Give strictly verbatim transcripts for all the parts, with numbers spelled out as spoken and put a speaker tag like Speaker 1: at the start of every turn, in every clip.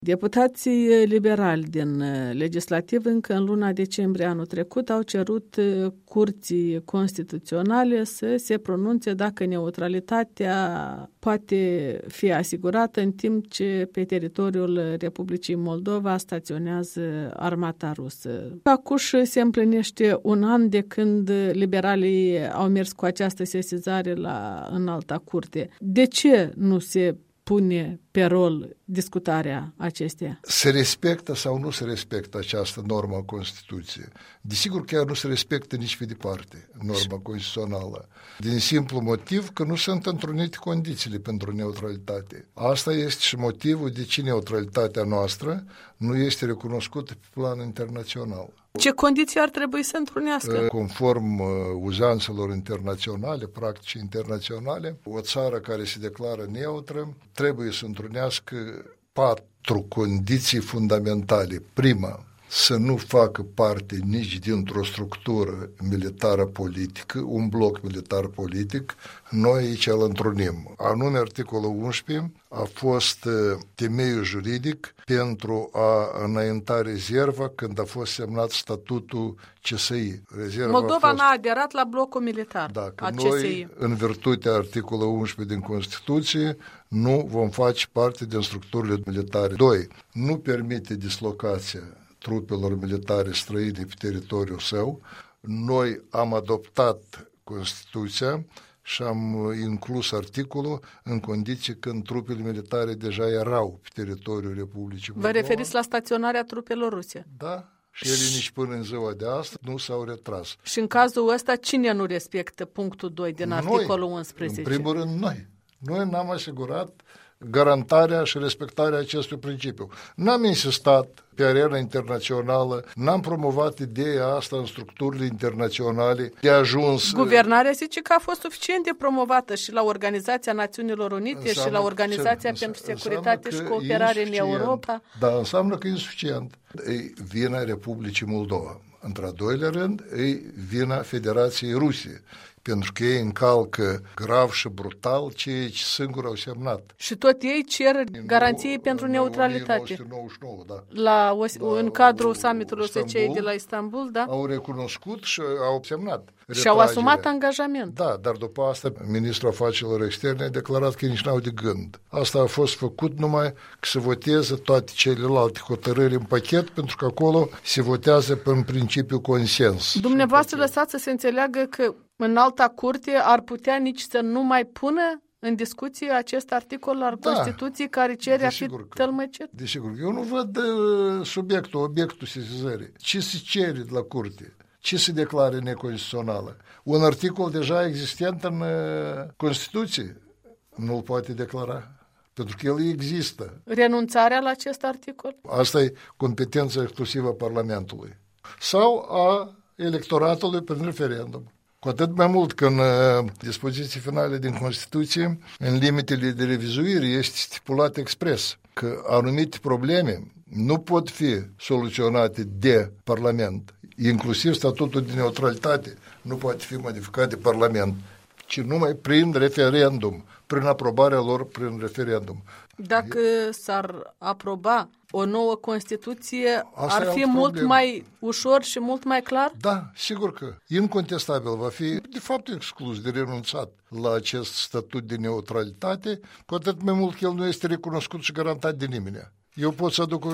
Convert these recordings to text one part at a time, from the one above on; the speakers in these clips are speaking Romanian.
Speaker 1: Deputații liberali din legislativ încă în luna decembrie anul trecut au cerut Curții Constituționale să se pronunțe dacă neutralitatea poate fi asigurată în timp ce pe teritoriul Republicii Moldova staționează armata rusă. Acuș se împlinește un an de când liberalii au mers cu această sesizare la Înalta Curte. De ce nu se pune pe rol discutarea acesteia?
Speaker 2: Se respectă sau nu se respectă această normă a Constituției? Desigur, chiar nu se respectă nici pe departe norma constituțională, din simplu motiv că nu sunt întrunite condițiile pentru neutralitate. Asta este și motivul de ce neutralitatea noastră nu este recunoscută pe plan internațional.
Speaker 1: Ce condiții ar trebui să întrunească?
Speaker 2: Conform uh, uzanțelor internaționale, practici internaționale, o țară care se declară neutră trebuie să întrunească patru condiții fundamentale. Prima, să nu facă parte nici dintr-o structură militară politică, un bloc militar politic, noi aici îl întrunim. Anume, articolul unsprezece a fost temeiul juridic pentru a înainta rezerva când a fost semnat statutul C S I. Rezerva
Speaker 1: Moldova
Speaker 2: fost...
Speaker 1: n-a aderat la blocul militar
Speaker 2: da,
Speaker 1: a C S I.
Speaker 2: Noi, în virtutea articolului unsprezece din Constituție, nu vom face parte din structurile militare. Doi, nu permite dislocația trupelor militare străine pe teritoriul său. Noi am adoptat Constituția și am inclus articolul în condiții când trupele militare deja erau pe teritoriul Republicii Moldova.
Speaker 1: Vă referiți la staționarea trupelor ruse?
Speaker 2: Da. Și ele nici până în ziua de astăzi nu s-au retras.
Speaker 1: Și în cazul ăsta, cine nu respectă punctul doi din articolul
Speaker 2: noi,
Speaker 1: unsprezece?
Speaker 2: În primul rând, noi. Noi n-am asigurat garantarea și respectarea acestui principiu. N-am insistat pe arena internațională, n-am promovat ideea asta în structurile internaționale de ajuns.
Speaker 1: Guvernarea zice că a fost suficient de promovată și la Organizația Națiunilor Unite
Speaker 2: înseamnă
Speaker 1: și la Organizația
Speaker 2: că,
Speaker 1: pentru Securitate și Cooperare în Europa.
Speaker 2: Da, înseamnă că e insuficient. E vina Republicii Moldova. Într-al doilea rând, e vina Federației Rusie, pentru că ei încalcă grav și brutal ceea ce singur au semnat.
Speaker 1: Și tot ei cer garanții
Speaker 2: în,
Speaker 1: pentru
Speaker 2: în
Speaker 1: neutralitate.
Speaker 2: o mie nouă sute nouăzeci și nouă, da.
Speaker 1: La, o, în cadrul summitului O S C E
Speaker 2: Istanbul,
Speaker 1: de la Istanbul, da?
Speaker 2: Au recunoscut și au semnat.
Speaker 1: Și au asumat angajament.
Speaker 2: Da, dar după asta ministrul afacerilor externe a declarat că nici n-au de gând. Asta a fost făcut numai că se voteze toate celelalte hotărâri în pachet, pentru că acolo se votează în principiu consens.
Speaker 1: Dumneavoastră lăsați să se înțeleagă că în Alta Curte ar putea nici să nu mai pună în discuție acest articol al
Speaker 2: da,
Speaker 1: Constituției care cere a fi tălmăcit?
Speaker 2: Desigur, eu nu văd uh, subiectul, obiectul sesizării. Ce se cere de la Curte? Ce se declară neconstituțională? Un articol deja existent în uh, Constituție nu îl poate declara, pentru că el există.
Speaker 1: Renunțarea la acest articol?
Speaker 2: Asta e competența exclusivă a Parlamentului. Sau a electoratului prin referendum. Cu atât mai mult că în uh, dispoziții finale din Constituție, în limitele de revizuire, este stipulat expres că anumite probleme nu pot fi soluționate de Parlament, inclusiv statutul de neutralitate nu poate fi modificat de Parlament, ci numai prin referendum, prin aprobarea lor prin referendum.
Speaker 1: Dacă s-ar aproba o nouă Constituție,
Speaker 2: asta
Speaker 1: ar fi mult problem. mai ușor și mult mai clar?
Speaker 2: Da, sigur că incontestabil va fi, de fapt, exclus de renunțat la acest statut de neutralitate, cu atât mai mult că el nu este recunoscut și garantat de nimeni. Eu pot să aduc uh,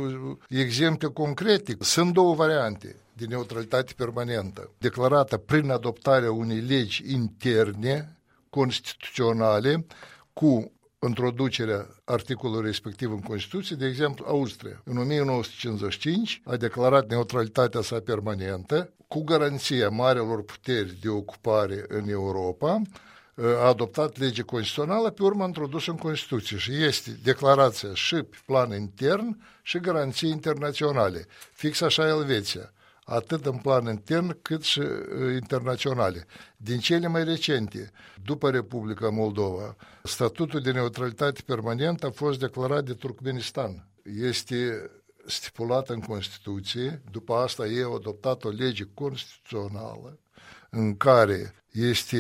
Speaker 2: exemple concrete. Sunt două variante de neutralitate permanentă, declarată prin adoptarea unei legi interne, constituționale, cu introducerea articolului respectiv în Constituție. De exemplu, Austria, în o mie nouă sute cincizeci și cinci, a declarat neutralitatea sa permanentă, cu garanția marelor puteri de ocupare în Europa, a adoptat lege constituțională, pe urmă introdusă în Constituție și este declarația și pe plan intern și garanții internaționale. Fix așa Elveția, atât în plan intern cât și uh, internaționale. Din cele mai recente, după Republica Moldova, statutul de neutralitate permanent a fost declarat de Turkmenistan. Este stipulat în Constituție, după asta ei au adoptat o lege constituțională în care este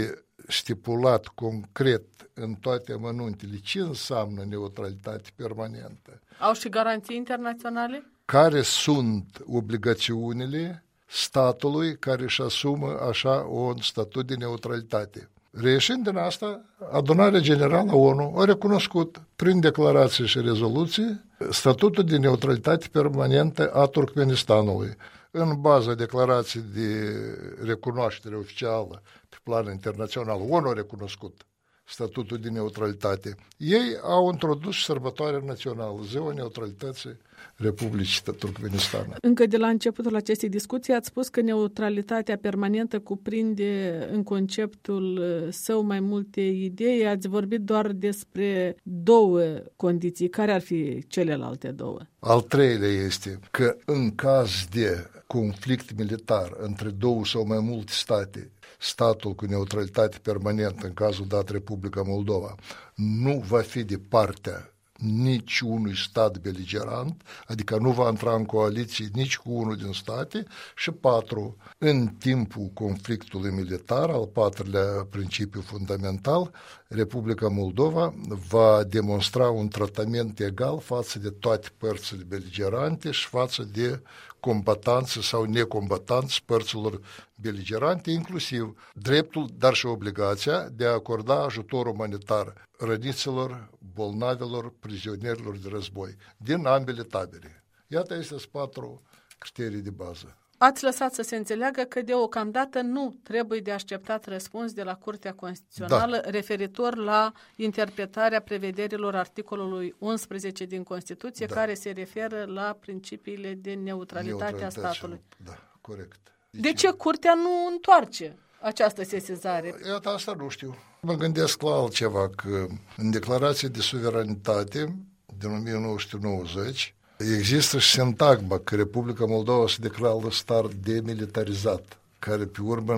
Speaker 2: stipulat concret în toate amănuntele ce înseamnă neutralitate permanentă.
Speaker 1: Au și garanții internaționale?
Speaker 2: Care sunt obligațiunile statului care își asumă așa un statut de neutralitate. Reieșind din asta, Adunarea Generală a ONU a recunoscut prin declarații și rezoluții statutul de neutralitate permanentă a Turkmenistanului. În baza declarației de recunoaștere oficială pe plan internațional, ONU a recunoscut statutul de neutralitate. Ei au introdus sărbătoarea națională, Ziua Neutralității Republicii Turkmenistan.
Speaker 1: Încă de la începutul acestei discuții ați spus că neutralitatea permanentă cuprinde în conceptul său mai multe idei. Ați vorbit doar despre două condiții. Care ar fi celelalte două?
Speaker 2: Al treilea este că în caz de conflict militar între două sau mai multe state, statul cu neutralitate permanentă, în cazul dat Republica Moldova, nu va fi de partea nici unui stat beligerant, adică nu va intra în coaliție nici cu unul din state, și patru, în timpul conflictului militar, al patrulea principiu fundamental, Republica Moldova va demonstra un tratament egal față de toate părțile beligerante și față de combatanți sau necombatanți părților beligerante, inclusiv dreptul, dar și obligația de a acorda ajutor umanitar răniților, bolnavilor, prizonierilor de război, din ambele tabere. Iată, este patru criterii de bază.
Speaker 1: Ați lăsat să se înțeleagă că deocamdată nu trebuie de așteptat răspuns de la Curtea Constituțională da. referitor la interpretarea prevederilor articolului unsprezece din Constituție, da. care se referă la principiile de neutralitate a statului.
Speaker 2: Da, corect.
Speaker 1: De, de ce Curtea nu întoarce această sesizare?
Speaker 2: Iată, asta nu știu. Mă gândesc la altceva, că în declarația de suveranitate din o mie nouă sute nouăzeci există și sintagma că Republica Moldova se declară stat demilitarizat, care pe urmă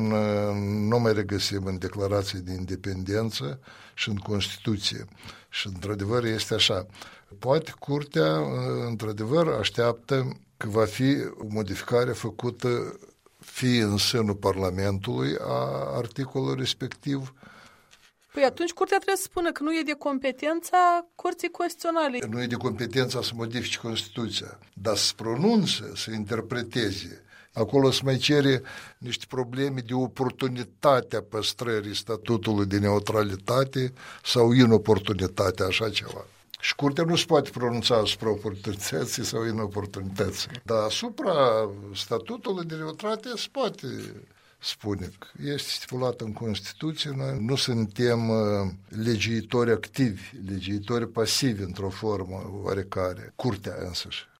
Speaker 2: nu mai regăsim în declarație de independență și în Constituție. Și într-adevăr este așa. Poate Curtea într-adevăr așteaptă că va fi o modificare făcută fie în sânul Parlamentului a articolului respectiv.
Speaker 1: Păi atunci Curtea trebuie să spună că nu e de competența Curții Constituționale.
Speaker 2: Nu e de competența să modifice Constituția, dar să pronunțe, să interpreteze. Acolo se mai cere niște probleme de oportunitate a păstrării statutului de neutralitate sau inoportunitate, așa ceva. Și Curtea nu se poate pronunța asupra oportunității sau inoportunității. Dar asupra statutului de neutralitate se poate spune că este stipulat în Constituție. Noi nu suntem uh, legiuitori activi, legiuitori pasivi într-o formă oarecare. Curtea însăși.